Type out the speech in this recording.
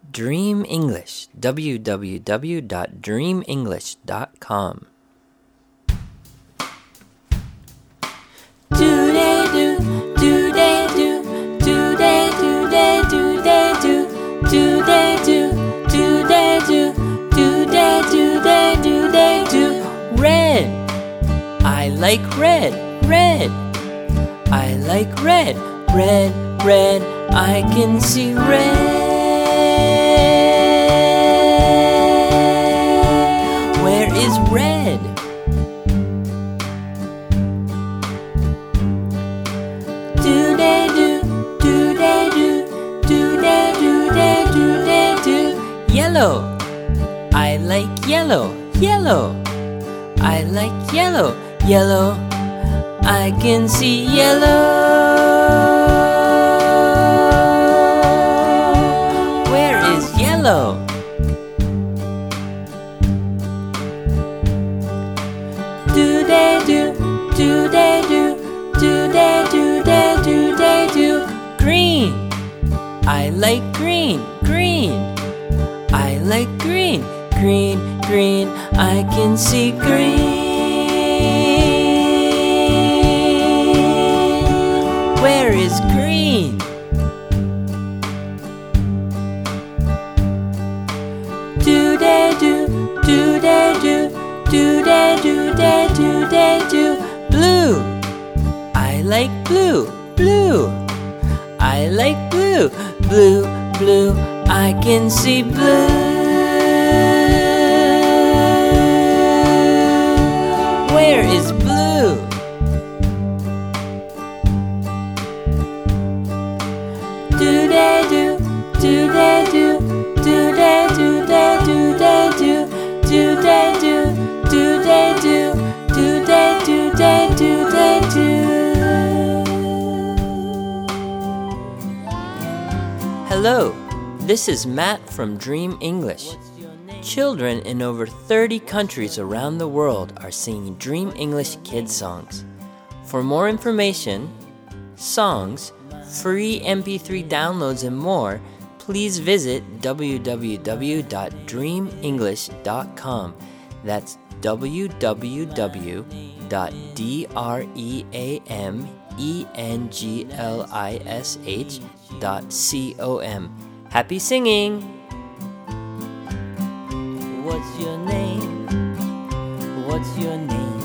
Dream English, www.dreamenglish.com. Do-day-do, do-day-do, do-day-do, do-day-do, do-day-do, do-day-do, do-day-do, do-day-do. Red. I like red, red. I like red, red, red. I can see red. Where is red? Do-day-do, do-day-do, do-day-do, do-day-do. Yellow. I like yellow, yellow. I like yellow, yellow. I can see yellow. Where is yellow? Do-day-do, do-day-do, do-day-do, do-day-do. Green. I like green, green. I like green, green, green. I can see green. Where is green? Do-day-do, do-day-do, do-day-do, do-day-do. Blue. I like blue, blue. I like blue, blue, blue. I can see blue. Where is blue? Do-day-do, do-day-do, do-day-do, do-day-do, do-day-do, do-day-do, do-day-do, do-day-do. Hello, this is Matt from Dream English. Children in over 30 countries around the world are singing Dream English kids songs. For more information, songs, free MP3 downloads, and more, please visit www.dreamenglish.com. That's www.dreamenglish.com. Happy singing! What's your name? What's your name?